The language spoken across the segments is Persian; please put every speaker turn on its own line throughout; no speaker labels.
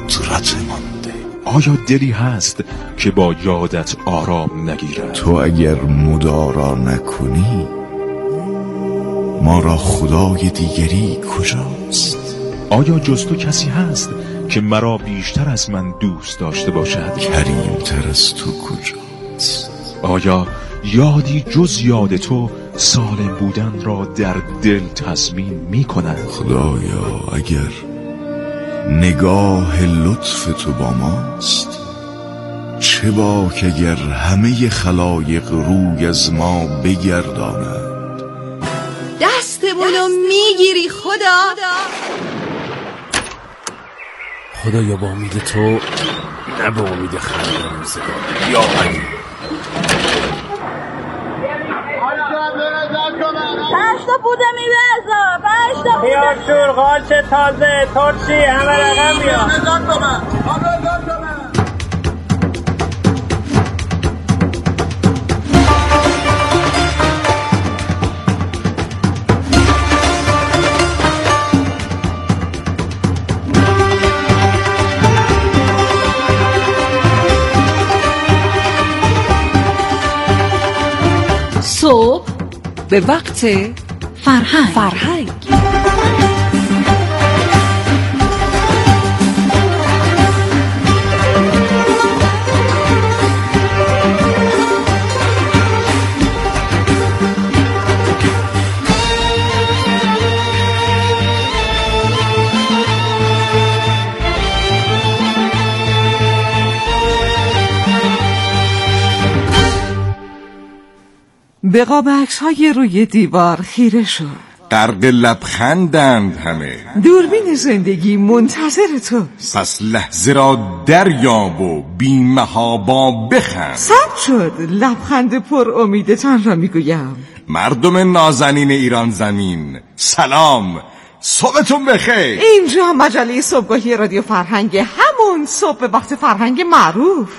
فطرت مانده.
آیا دلی هست که با یادت آرام نگیرد؟
تو اگر مدارا نکنی ما را خدای دیگری کجاست؟
آیا جز تو کسی هست که مرا بیشتر از من دوست داشته باشد؟
کریمتر از تو کجاست؟
آیا یادی جز یاد تو سالم بودن را در دل تضمین می کند؟
خدایا اگر نگاه لطف تو با ماست، چه باک اگر همه خلایق روی از ما بگردانند.
دستمونو میگیری
خدایا با امید تو نه به امید خرد روزگار. یا علی
پشتا بوده میوزا پشتا بوده
خیار شور قالچ تازه ترشی همه رقم بیا.
صبح به وقت فرهنگ.
به قاب عکس‌های روی دیوار خیره شد.
غرق لبخندند همه.
دوربین زندگی منتظر توست.
پس لحظه را دریاب و بی محابا بخند.
ثبت شد لبخند پر امیدتان را میگویم.
مردم نازنین ایران زمین سلام، صبحتون بخیر.
اینجا مجله صبحگاهی رادیو فرهنگ، همون صبح به وقت فرهنگ معروف.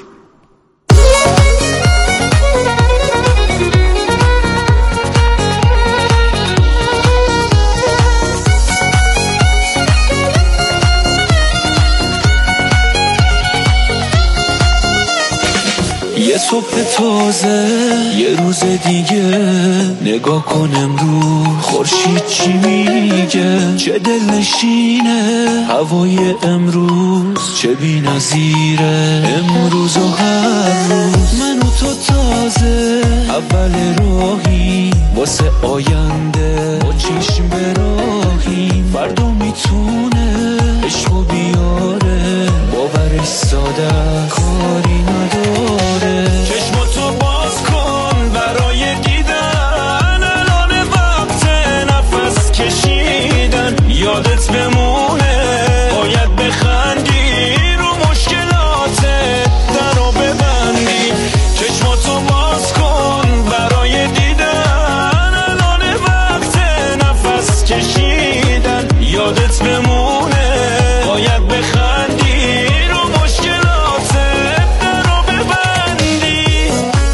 یه صبح تازه یه روز دیگه، نگاه کن امروز خورشید چی میگه. چه دلنشینه هوای امروز، چه بی‌نظیره امروز و هر روز. من و تو تازه اول راهی واسه آینده، با چشم به راهی. فردا میتونه عشقو بیاره، باورش ساده کاری نداره. چشماتو باز کن برای دیدن، الان وقت نفس کشیدن. یادت بمونه باید بخندی، رو مشکلاتت درو ببندی. چشماتو باز کن برای دیدن، الان وقت نفس کشیدن. یادت بمونه باید بخندی، رو مشکلاتت درو ببندی.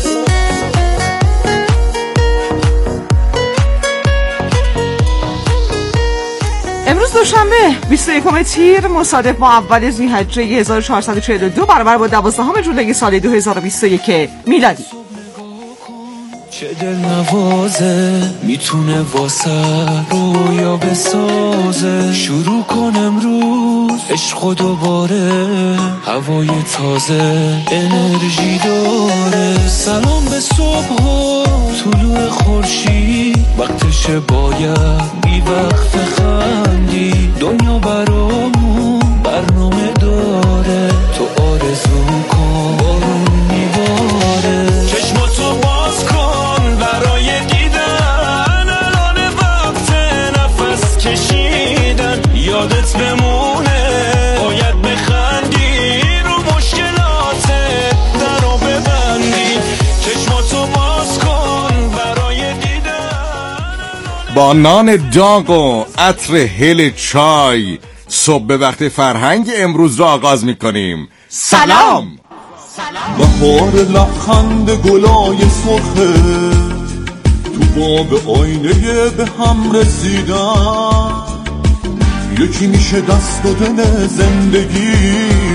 امروز دوشنبه 21 تیر مصادف با اول ذی‌حجه 1442 برابر با 12 جولای سال 2021 میلادی.
چه دل نوازه میتونه واسه رویا بسازه. شروع کن امروز عشق و دوباره، هوای تازه انرژی داره. سلام به صبح و طلوع خورشید، وقتش باید بی وقت خندی. دنیا برامون برنامه داره، تو آرزو کن بارون میباره. چشماتو باز کن برای دیدن، الان وقت نفس کشیدن. یادت بمونه باید بخندی، رو مشکلاتت درو ببندی. چشماتو باز کن برای دیدن.
با نان داغ و عطر هل چای، صبح به وقت فرهنگ امروز را آغاز میکنیم. سلام.
بهار لبخند گلای سرخه، تو باب آینه به هم رسیدن. یکی میشه دست و دل زندگی،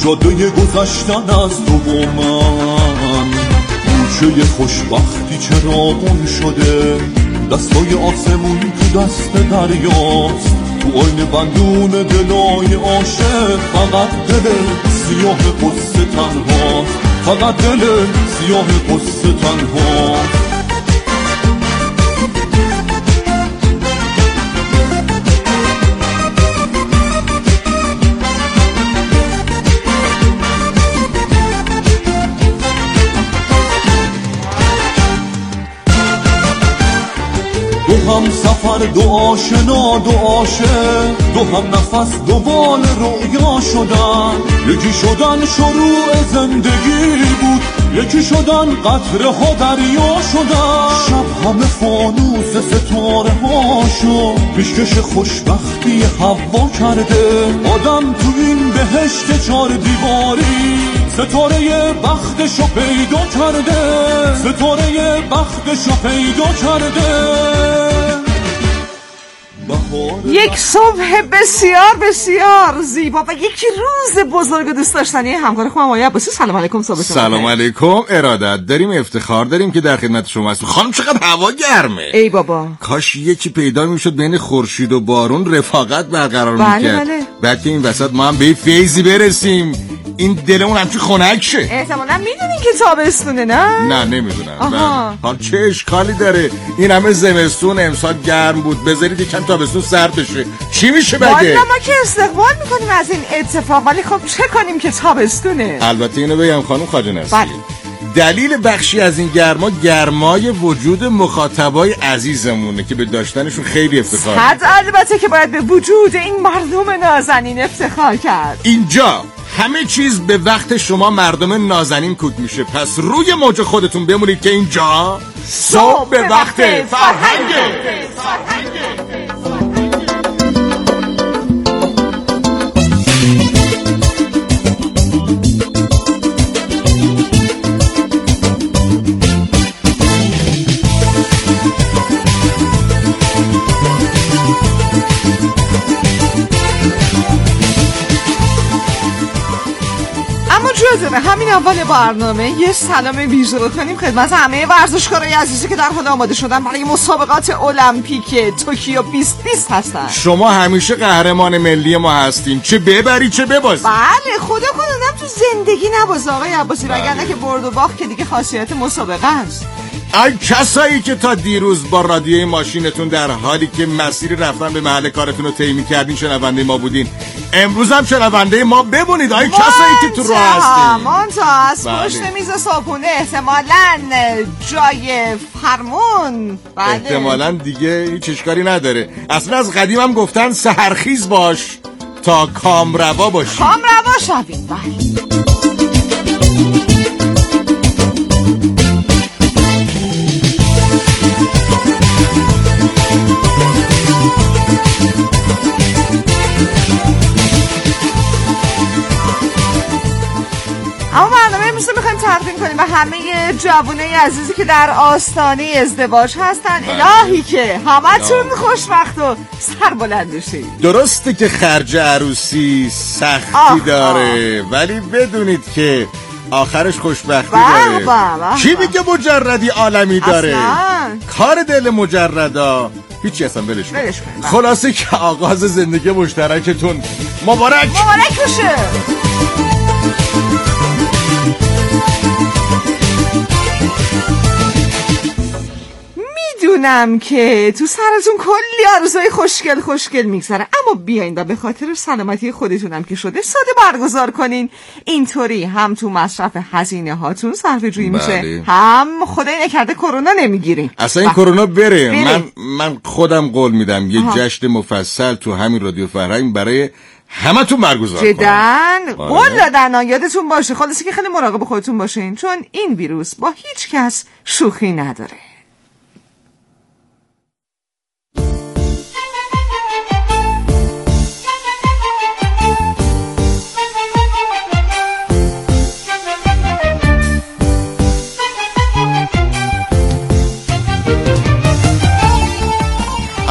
جاده گذشتن از تو و من، کوچه خوشبختی چراغون شده، دستای آسمون تو دست دریاست، تو آینه بندون دلای عاشق فقط دل سیاه قصه تنهاست، فقط دل سیاه قصه تنهاست. دو هم سفر، دو آشنا، دو عاشق، دو هم نفس، دو بال رویا شدن، یکی شدن شروع زندگی بود، یکی شدن قطره ها دریا شدن، شب همه فانوس ستاره هاشو پیشکش خوشبختی هوا کرده، آدم تو این بهشت 4 دیواری ستاره بختشو پیدا کرده، ستاره بختشو پیدا کرده.
یک صبح بسیار بسیار زیبا و یک روز بزرگ و دوست داشتنی همکار خودم آقای عباسی. سلام علیکم. صبح شما
سلام علیکم. ارادت داریم، افتخار داریم که در خدمت شما هستیم. خانم چقدر هوا گرمه.
ای بابا،
کاش یکی پیدا میشد بین خورشید و بارون رفاقت برقرار میکرد. بعد که این وسط ما هم به فیضی برسیم این دلمون همچی خنک شه.
احتمالاً میدونین که تابستونه نه
نمیدونم. حال چه اشکالی داره؟ این همه زمستون امسال گرم بود، بذارید یکم تابستون سرد بشه، چی میشه بگه؟
والا ما که استقبال میکنیم از این اتفاق، ولی خب چه کنیم که تابستونه.
البته اینو بگم خانم خواجه نصیری، دلیل بخشی از این گرمای وجود مخاطبای عزیزمونه که به داشتنشون خیلی افتخار
میکنیم. البته که باید به وجود این مردم نازنین افتخار کرد.
اینجا همه چیز به وقت شما مردم نازنین کوک میشه، پس روی موج خودتون بمونید که اینجا صبح به وقت فرهنگه.
همین اول برنامه یه سلام ویژه رو کنیم خدمت همه ورزشکارای عزیزی که در حال آماده شدن برای مسابقات المپیک توکیو 2020 هستن.
شما همیشه قهرمان ملی ما هستین، چه ببری چه ببازی.
بله، خدا کنم تو زندگی نبازه آقای عباسی، وگرنه که برد و باخت که دیگه خاصیت مسابقه است.
ای کسایی که تا دیروز با رادیوی ماشینتون در حالی که مسیر رفتن به محل کارتون رو طی می‌کردین شنونده ما بودین، امروز هم شنونده ما ببونید. ای کسایی که تو راه هستین
مونتاز پشت میز صبحونه، احتمالاً جای فرمون،
احتمالاً دیگه هیچ اشکالی نداره. اصلا از قدیم هم گفتن سحرخیز باش تا کامروا باشی.
کامروا شویم. بله. اما برنامه امروز رو میخوایم تقدیم کنیم به همه جوانای عزیزی که در آستانه ازدواج هستن. الهی که همتون خوشبخت و سربلند بشید.
درسته که خرج عروسی سختی داره، ولی بدونید که آخرش خوشبختی داره. چی میگه مجردی عالمی داره؟ کار دل مجردا هیچی اصلا ولش کن. خلاصه که آغاز زندگی مشترکتون مبارک
باشه. میدونم که تو سرتون کلی آرزوهای خوشگل میگذره، اما بیاین و به خاطر سلامتی خودتونم که شده ساده برگزار کنین. اینطوری هم تو مصرف هزینه هاتون صرفه جویی میشه، هم خدای نکرده کرونا نمیگیرین.
اصلا این کرونا بره. من خودم قول میدم یه جشن مفصل تو همین رادیو فرهنگ برای همه تون برگزار کنم.
جدن قول دادن. یادتون باشه خلاصی که خیلی مراقب خودتون باشین، چون این ویروس با هیچ کس شوخی نداره.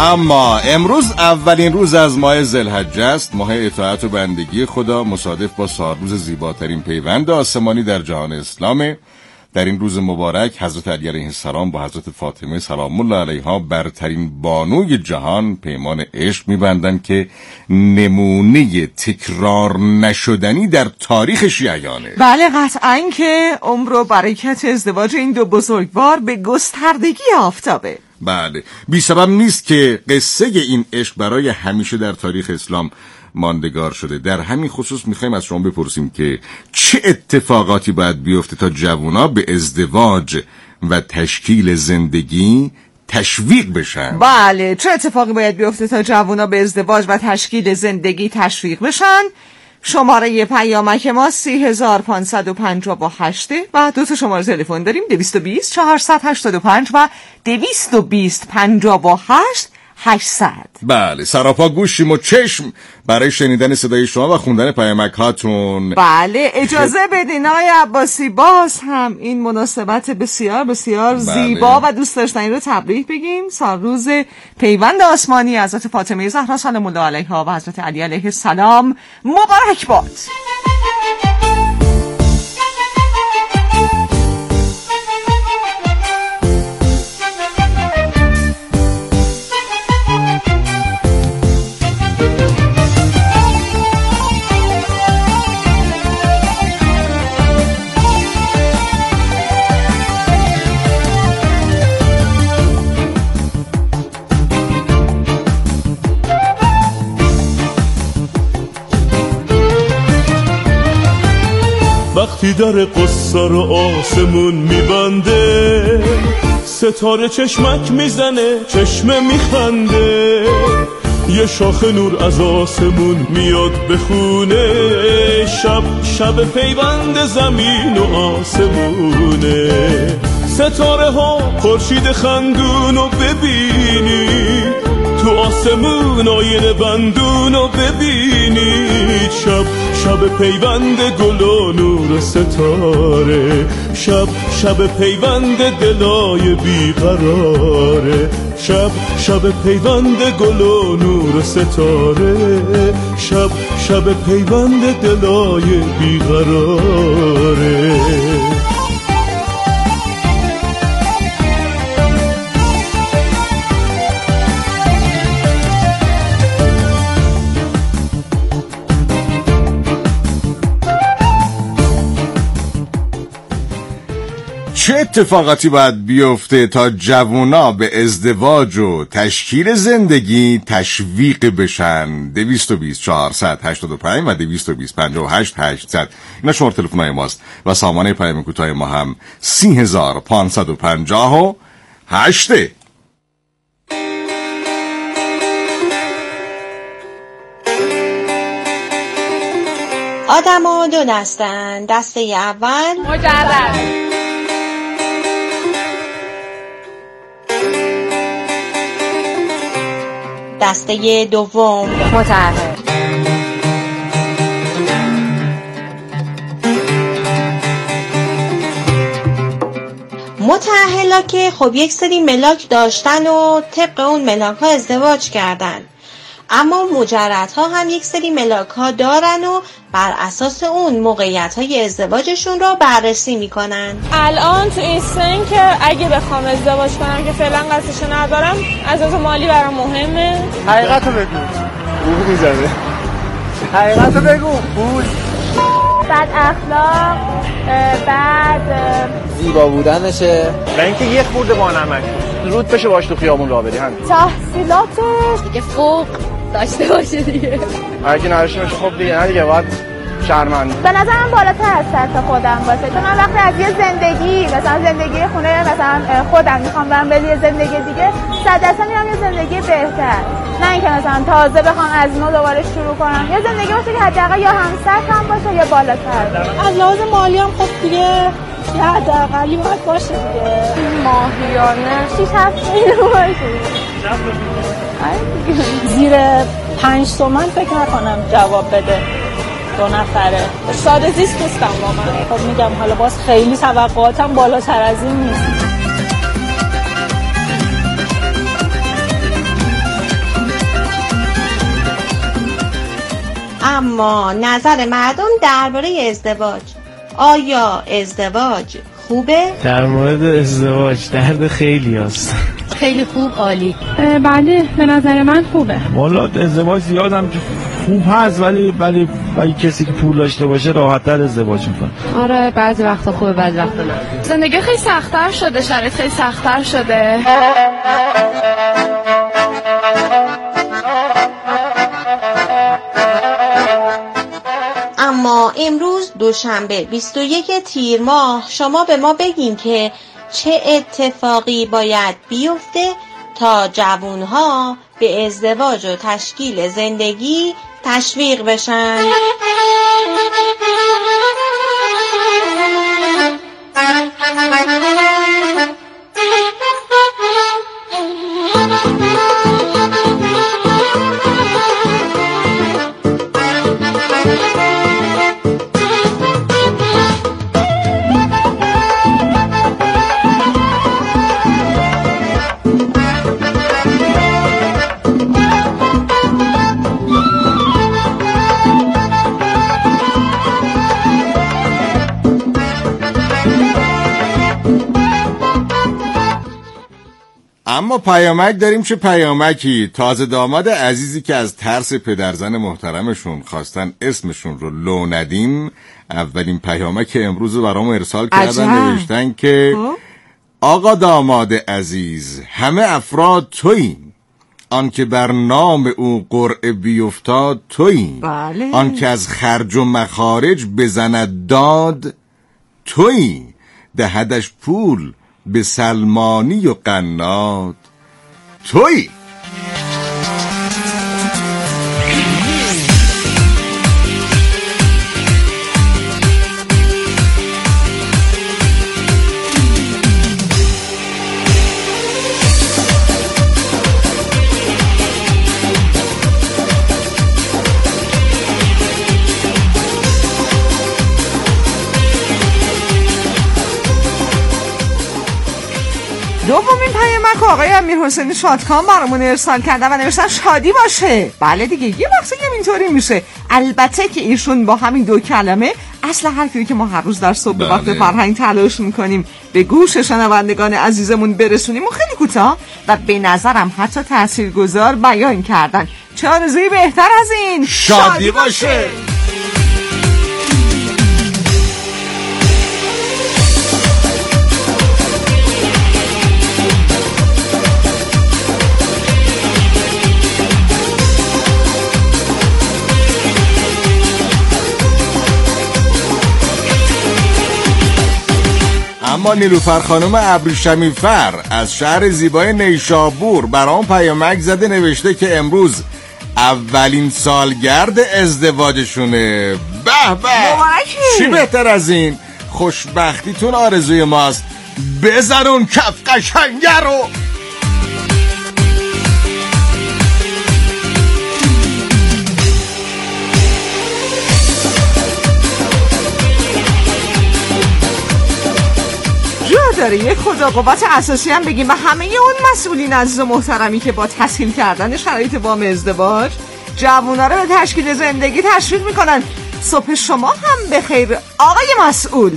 اما امروز اولین روز از ماه ذوالحجه است، ماه اطاعت و بندگی خدا، مصادف با سالروز زیباترین پیوند آسمانی در جهان اسلامه. در این روز مبارک حضرت علی علیه السلام با حضرت فاطمه سلام الله علیها برترین بانوی جهان پیمان عشق می‌بندند که نمونه تکرار نشدنی در تاریخ شیعیانه.
بله قطعاً که عمر و برکت ازدواج این دو بزرگوار به گستردگی آفتابه.
بله، بی سبب نیست که قصه این عشق برای همیشه در تاریخ اسلام ماندگار شده. در همین خصوص میخوایم از شما بپرسیم که چه اتفاقاتی باید بیفته تا جوونا به ازدواج و تشکیل زندگی تشویق بشن؟
بله، چه اتفاقی باید بیفته تا جوونا به ازدواج و تشکیل زندگی تشویق بشن؟ شماره پیامک ما 3558 و دو تا شماره تلفن داریم، 220 485 و 220 58 800.
بله، سراپا گوشیم و چشم برای شنیدن صدای شما و خوندن پیامک هاتون.
بله، اجازه بدین آقای عباسی باز هم این مناسبت بسیار بسیار زیبا و دوست داشتنی رو تبریک بگیم. سالروز پیوند آسمانی حضرت فاطمه زهرا سلام الله علیها و حضرت علی علیه السلام مبارک باد.
وقتی در قصه رو آسمون میبنده، ستاره چشمک میزنه، چشمه میخنده، یه شاخ نور از آسمون میاد بخونه، شب پیوند زمین و آسمونه. ستاره ها خورشید خندونو ببینی، تو آسمون آینه بندونو ببینید، شب پیوند گل و نور ستاره، شب پیوند دلای بیقراره، شب پیوند گل و نور ستاره، شب پیوند دلای بیقراره.
چه اتفاقاتی باید بیفته تا جوونا به ازدواج و تشکیل زندگی تشویق بشن؟ 220 485 و 220 58 800 اینا شماره تلفن‌های ماست و سامانه پیام کوتاه ما هم 3558.
آدم‌ها دو دستن، دسته اول
مجرد،
دسته دوم
متعهد.
متأهلا که خب یک سری ملاک داشتن و طبق اون ملاک ها ازدواج کردن، اما مجردها هم یک سری ملاک ها دارن و بر اساس اون موقعیت های ازدواجشون رو بررسی میکنن.
الان تو این سن که اگه بخوام ازدواج کنم که فعلا قصدشو ندارم، از مالی برام مهمه.
حقیقتو بگو، بو میزنه. حقیقتو بگو، پول.
بعد اخلاق، بعد
زیبا بودنشه و اینکه یه خورده با نمک زود بشه باش تو خیابون راه بری. همین
تحصیلاتش دیگه فوق داشته باشه دیگه.
اگه نداشته باشه خب دیگه نه دیگه، باید شرمنده.
به نظرم بالاتر از سطح خودم باشه، چون من وقتی از یه زندگی مثلا زندگی خونه مثلا خودم میخوام برم به یه زندگی دیگه 100% میرم یه زندگی بهتر، نه اینکه مثلا تازه بخوام از نو دوباره شروع کنم. یه زندگی باشه که حداقل یا همسطح باشه یا بالاتر.
از لحاظ مالی هم خب دیگه یه حداقلی باید باشه دیگه،
ماهیانه 6-7 میلیون باشه.
زیر 5 تومن فکر نکنم جواب بده 2 نفره. ساده زیست نیستم واقعا. خب میگم حالا باز خیلی توقعاتم بالاتر از این نیست.
اما نظر مردم درباره ازدواج، آیا ازدواج خوبه؟
در مورد ازدواج درد خیلی هست.
خیلی خوب، عالی.
بله به نظر من خوبه.
والا ازدواج زیادم خوب هست ولی کسی که پول داشته باشه راحت‌تر ازدواج میکنه.
آره بعضی وقتا خوبه بعضی وقتا نه.
زندگی خیلی سخت‌تر شده، شرایط خیلی سخت‌تر شده.
اما امروز دوشنبه 21 تیر ماه شما به ما بگین که چه اتفاقی باید بیفته تا جوانها به ازدواج و تشکیل زندگی تشویق بشن.
اما پیامک داریم. چه پیامکی؟ تازه داماد عزیزی که از ترس پدرزن محترمشون خواستن اسمشون رو لو ندیم، اولین پیامک امروز رو برام ارسال کردن. نوشتن که آقا داماد عزیز، همه افراد توییم، آن که بر نام او قرعه بیفتاد توییم،
بله.
آن که از خرج و مخارج بزند داد تویی، دهدش پول به سلمانی و قناد تویی.
دومین پیامک آقای امیرحسین شادکام برامون ارسال کرده و نوشتن شادی باشه. بله دیگه یه وقتی که اینطوری میشه. البته که ایشون با همین دو کلمه اصل حرفی که ما هر روز در صبح وقت فرهنگ تلاش میکنیم به گوش شنوندگان عزیزمون برسونیم و خیلی کوتاه و به نظرم حتی تاثیرگذار بیان کردن. چه آرزویی بهتر از این؟
شادی باشه. اما نیلوفر خانم ابریشمی‌فر از شهر زیبای نیشابور برام پیامک زده، نوشته که امروز اولین سالگرد ازدواجشونه. به به، چی بهتر از این؟ خوشبختیتون آرزوی ماست. بزن اون کف قشنگه رو.
داره یک خدا قوت اساسی هم بگیم و همه اون مسئولین عزیز و محترمی که با تسهیل کردن شرایط وام ازدواج جوونا رو به تشکیل زندگی تشویق میکنن. صبح شما هم بخیر آقای مسئول.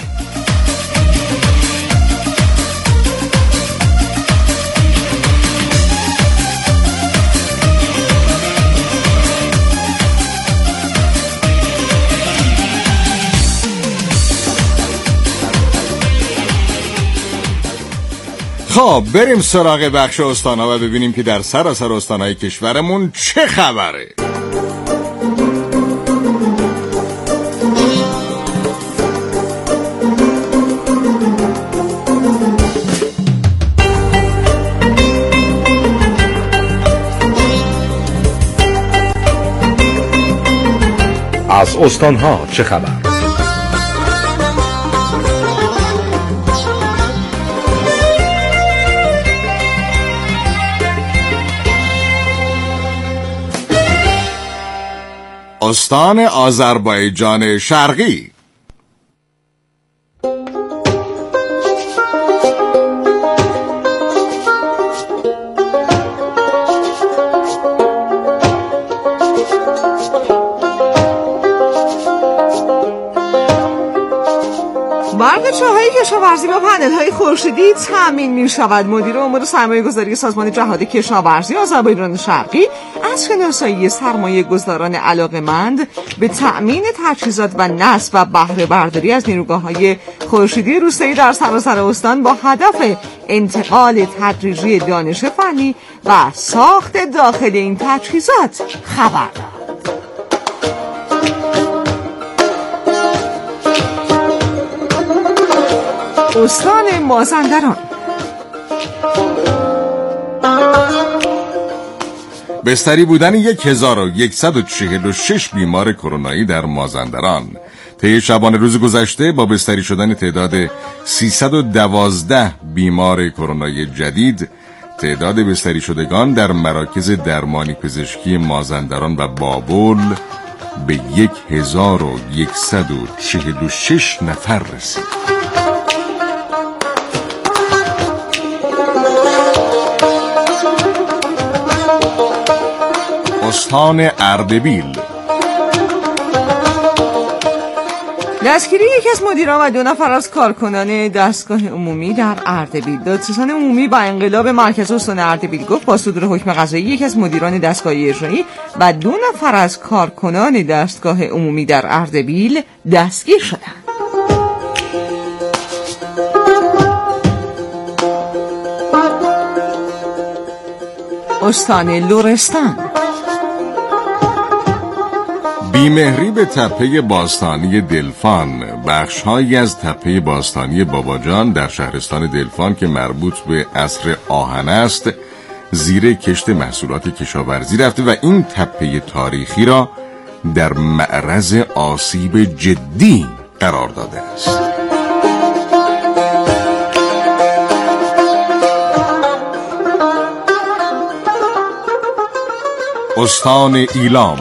خب بریم سراغ بخش استان‌ها و ببینیم که در سراسر استان‌های کشورمون چه خبره.
از استان‌ها چه خبر؟
استان آذربایجان شرقی.
برق چاهای کشاورزی با پنل‌های خورشیدی تامین می‌شود. مدیر امور سرمایه‌گذاری سازمان جهاد کشاورزی آذربایجان شرقی از شناسایی سرمایه‌گذاران علاقه‌مند به تأمین تجهیزات و نصب و بهره برداری از نیروگاه‌های خورشیدی روستایی در سراسر استان با هدف انتقال تدریجی دانش فنی و ساخت داخل این تجهیزات خبر داد. استان مازندران
بستری بودن 1146 بیمار کرونایی در مازندران. طی شبانه روز گذشته با بستری شدن تعداد 312 بیمار کرونایی جدید، تعداد بستری شدگان در مراکز درمانی پزشکی مازندران و بابل به 1146 نفر رسید. استان اردبیل
دستگیری یکی از مدیران و 2 نفر از کارکنان دستگاه عمومی در اردبیل. دادستان عمومی با انقلاب مرکز استان اردبیل گفت با صدور حکم قضایی یکی از مدیران دستگاه اجرایی و 2 نفر از کارکنان دستگاه عمومی در اردبیل دستگیر شدند. استان لرستان
بیمهری به تپه باستانی دلفان. بخش‌هایی از تپه باستانی باباجان در شهرستان دلفان که مربوط به عصر آهن است زیر کشت محصولات کشاورزی رفته و این تپه تاریخی را در معرض آسیب جدی قرار داده است. استان ایلام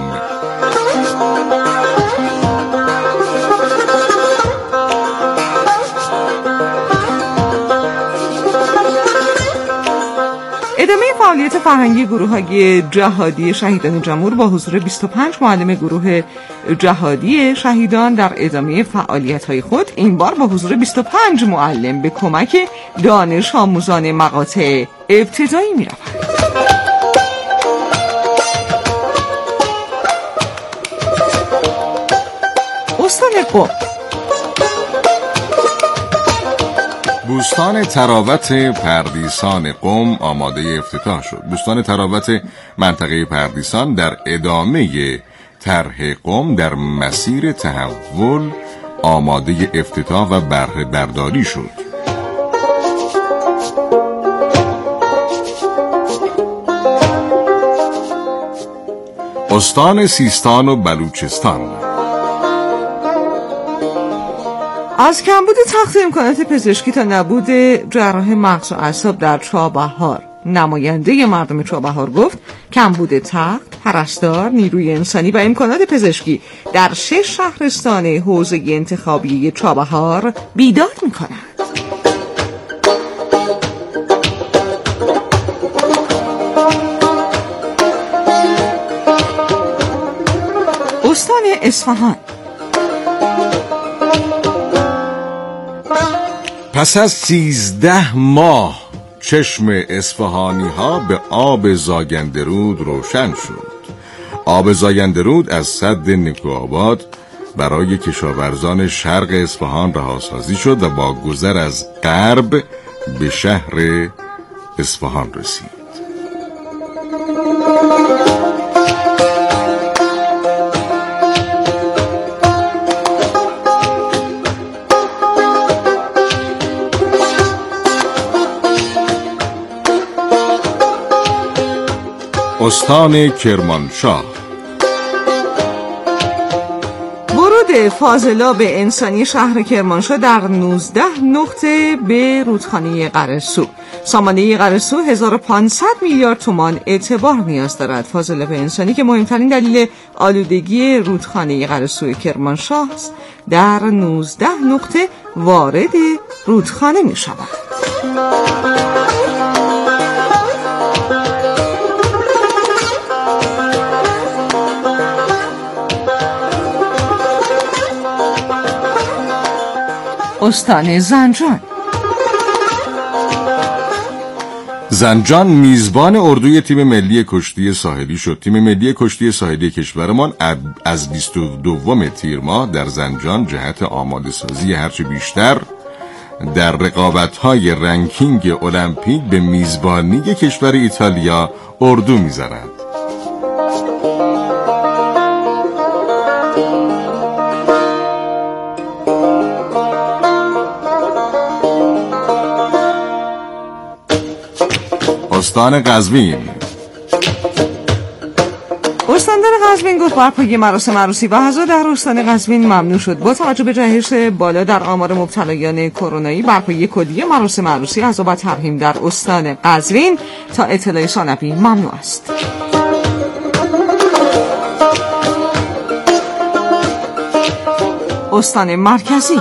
فعالیت فرهنگی گروه‌های جهادی شهیدان جمهور با حضور 25 معلم گروه جهادی شهیدان در ادامه فعالیت‌های خود این بار با حضور 25 معلم به کمک دانش آموزان مقاطع ابتدایی می‌روند. استان قم
بوستان تراوت پردیسان قم آماده افتتاح شد. بوستان تراوت منطقه پردیسان در ادامه طرح قم در مسیر تحول آماده افتتاح و بهره برداری شد. استان سیستان و بلوچستان
از کمبود تخت امکانات پزشکی تا نبود جراح مغز و اعصاب در چابهار، نماینده مردم چابهار گفت کمبود تخت، پرستار، نیروی انسانی و امکانات پزشکی در 6 شهرستان حوزه انتخابی چابهار بیداد می‌کند. استان اصفهان
پس از 13 ماه چشم اصفهانی ها به آب زاگندرود روشن شد. آب زاگندرود از سد نکوآباد برای کشاورزان شرق اصفهان رهاسازی شد و با گذر از غرب به شهر اصفهان رسید. استان کرمانشاه
ورود فاضلاب انسانی شهر کرمانشاه در 19 نقطه به رودخانه قره‌سو. سامانه قره‌سو 1500 میلیارد تومان اعتبار نیاز دارد. فاضلاب انسانی که مهمترین دلیل آلودگی رودخانه قره‌سو کرمانشاه است در 19 نقطه وارد رودخانه می شود. استان زنجان.
زنجان میزبان اردوی تیم ملی کشتی ساحلی شد. تیم ملی کشتی ساحلی کشورمان از 22 تیر ماه در زنجان جهت آماده سازی هرچه بیشتر در رقابت‌های رنکینگ المپیک به میزبانی کشور ایتالیا اردو می‌زند. استان قزوین.
استاندار قزوین گفت برپایی مراسم عروسی و عزا در استان قزوین ممنوع شد. با توجه به جهش بالا در آمار مبتلایان کرونایی، برپایی کلی مراسم عروسی، عزا و ترحیم در استان قزوین تا اطلاع ثانوی ممنوع است. استان مرکزی.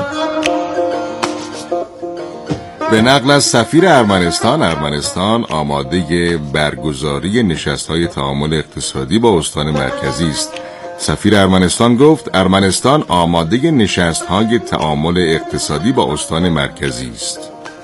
به نقل از سفیر ارمنستان آماده برگزاری نشست‌های تعامل اقتصادی با استان مرکزی است. سفیر ارمنستان گفت ارمنستان آماده نشست‌های تعامل اقتصادی با استان مرکزی است.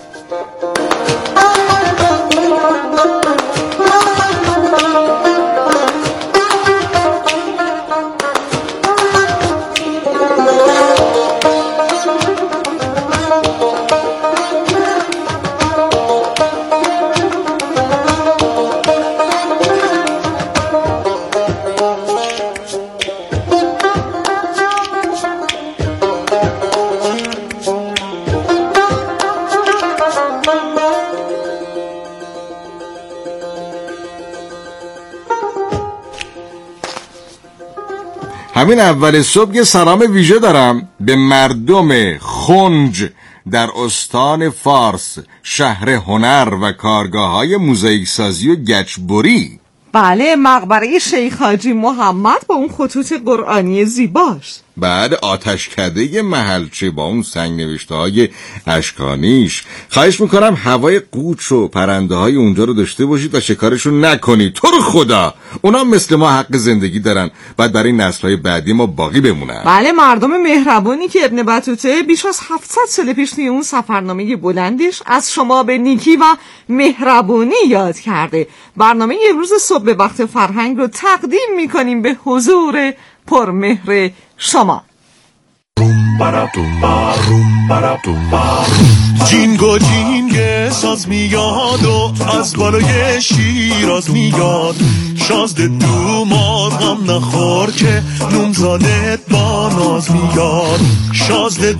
همین اول صبح یه سلام ویژه دارم به مردم خنج در استان فارس، شهر هنر و کارگاه‌های موزاییک سازی و گچبری.
بله، مقبره شیخ حاجی محمد با اون خطوط قرآنی زیباش،
بعد آتشکده محلچه با اون سنگ نوشته های اشکانیش. خواهش میکنم هوای قوچ و پرنده های اونجا رو داشته باشید و شکارشون نکنید. تو رو خدا، اونا مثل ما حق زندگی دارن، بعد برای نسل‌های بعدی ما باقی بمونن.
بله، مردم مهربونی که ابن بطوطه بیش از 700 سال پیش توی اون سفرنامه بلندش از شما به نیکی و مهربونی یاد کرده. برنامه امروز صبح به وقت فرهنگ رو تقدیم میکنیم به حضور پرمهر شما.
جینگو جینگ ساز میاد و از بالای شیراز میاد، شازده دوماد غم نخور که نومزادت با ناز میاد. شازده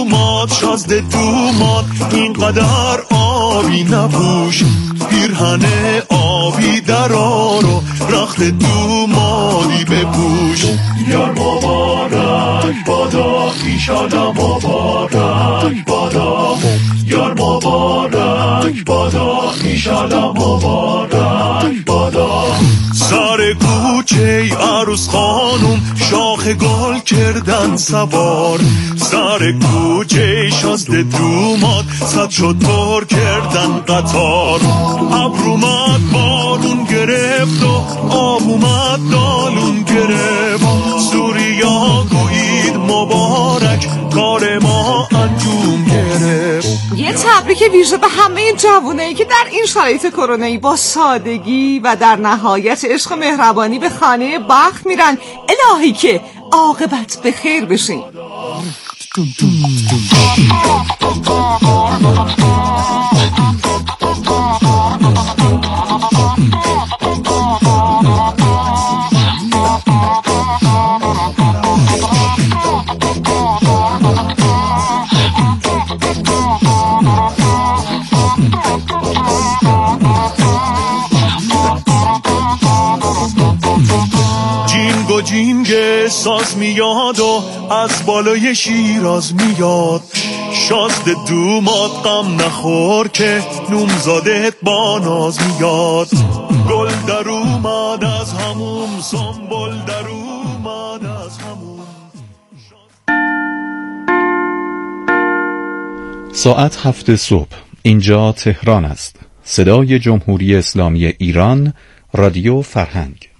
دوماد اینقدر آبی نپوش، پیرهن آبی درار و رخت دومادی بپوش. یار مبارک بادا، ایشالا مبارک بادا. یار مبارک بادا، ایشالا مبارک بادا. سر کوچه عروس خانوم شاخ گل کردن سوار، سر کوچه شازده دوماد صد شتر کردن قطار. ابر اومد بارون گرفت و آب اومد دالون گرفت، سوریا گویید مبارک کار ما انجام گرفت.
یه تبریک ویژه به همه جوانایی که در این شرایط کرونایی با سادگی و در نهایت عشق مهربانی به خانه بخت میرن. الهی که عاقبت به خیر بشین.
جینگ ساز میاد و از بالای شیراز میاد، شازده دوماد غم نخور که نومزادت با ناز میاد. گل در اومد از همون، سنبل در اومد از همون.
ساعت 7 صبح، اینجا تهران است. صدای جمهوری اسلامی ایران، رادیو فرهنگ.